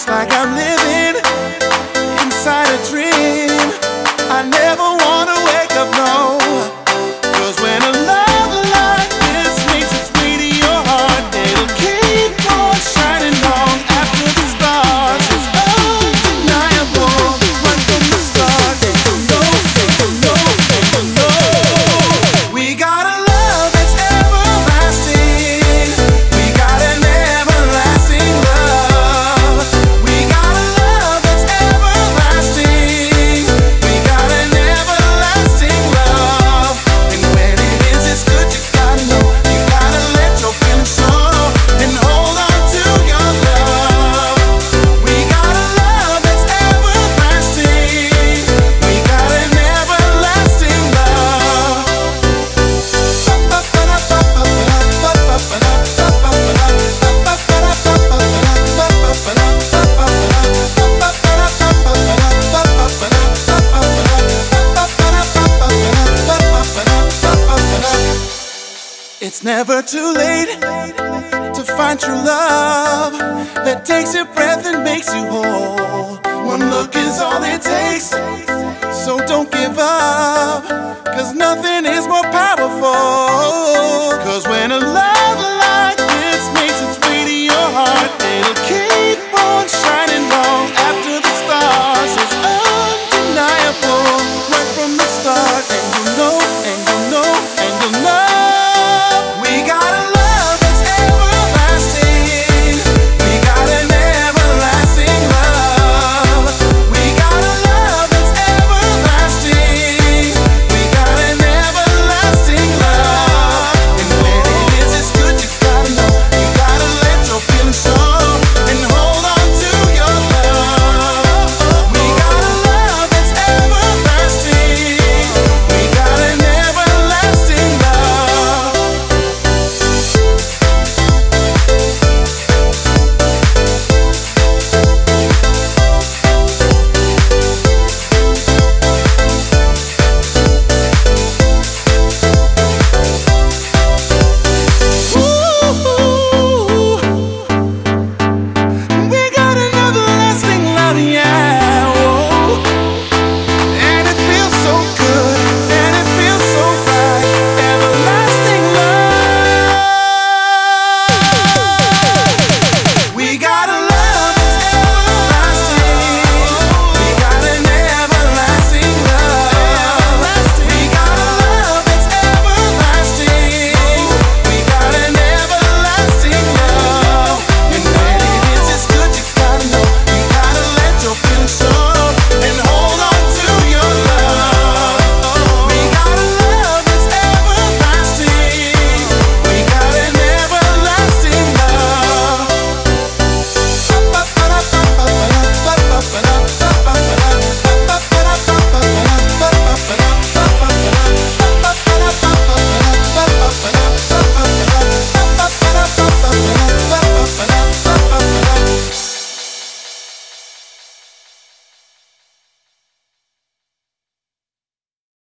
It's like I'm living inside a dream. I never wanna wake up, no. 'Cause when a love like this makes its way to your heart, it'll keep on shining long after the stars. It's undeniable right from the start. They don't know, they don't know, they don't know. We got a love that's everlasting. We got an everlasting love. We got a love that's everlasting. We got an everlasting love. And when it is, it's good, you gotta know. You gotta let your feelings show and hold on to your love. We got a love that's everlasting. We got an everlasting love. It's never too late to find true love that takes your breath and makes you whole. One look is all it takes, so don't give up, 'cause nothing is more